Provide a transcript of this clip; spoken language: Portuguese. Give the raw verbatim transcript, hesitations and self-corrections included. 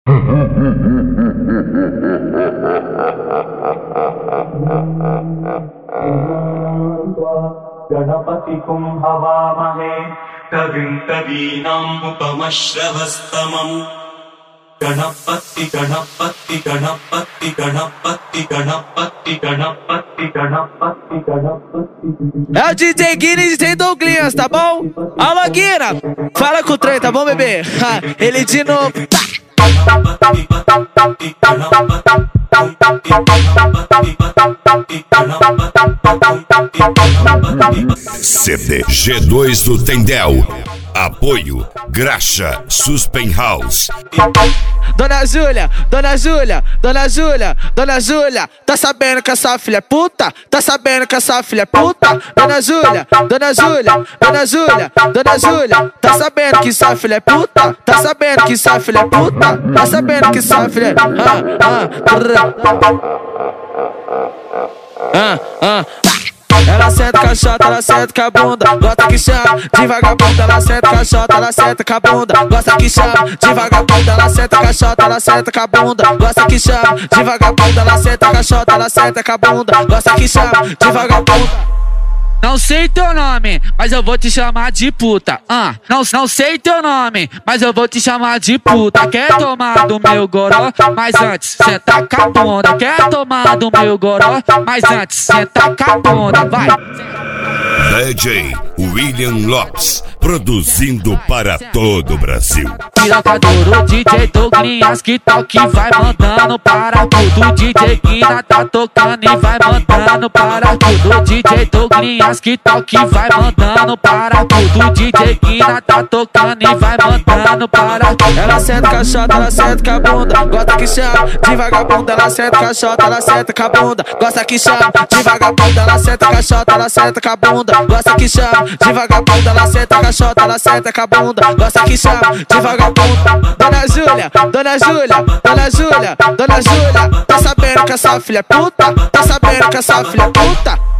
गणपति कुंभवामहे कविं कवीनामुपमश्रवस्तमम् गणपति गणपति गणपति गणपति गणपति गणपति गणपति गणपति. É o D J Guinness e D J Douglas, tá bom? Alô, Guina, fala com o trem, tá bom, bebê? Ha, ele de novo, tá? C D G dois do Tendel. Apoio Graxa Suspen House. Dona Júlia, Dona Júlia, Dona Júlia, Dona Júlia, tá sabendo que essa filha é puta? Tá sabendo que essa filha é puta? Dona Júlia, Dona Júlia, Dona Júlia, Dona Júlia, tá sabendo que essa filha é puta? Tá sabendo que essa filha é puta? Tá sabendo que essa filha é... Ah, ah, ah, ah. Ela senta com a chota, ela senta com a bunda, gosta que chama de vagabunda. Ela senta com a chota, ela senta com a bunda, gosta que chama de vagabunda. Ela senta com a chota, ela senta com a bunda, gosta que chama de vagabunda. Ela senta com a chota, ela senta com a bunda, gosta que chama de vagabunda. Não sei teu nome, mas eu vou te chamar de puta. Ah, não, não sei teu nome, mas eu vou te chamar de puta. Quer tomar do meu goró? Mas antes, senta com a bunda. Quer tomar do meu goró? Mas antes, senta com a bunda. Vai! D J William Lopes, produzindo para todo o Brasil. Piroca duro, D J Douglas que toque vai mandando para tudo. D J Guina tá tocando e vai mandando para tudo. D J Douglas que toque vai mandando para tudo. D J Guina tá tocando e vai mandando para tudo. Ela senta com a chota, ela senta com a bunda, gosta que chama de vagabunda. Ela senta com a chota, ela senta com a bunda, gosta que chama de vagabunda. Ela senta com a chota, ela senta com a bunda, gosta que chama de vagabunda. Ela senta com a chota, ela senta com a bunda, gosta que chama de vagabunda. Dona Júlia, Dona Júlia, Dona Júlia, Dona Júlia, tá sabendo que essa filha é puta? Tá sabendo que essa filha é puta?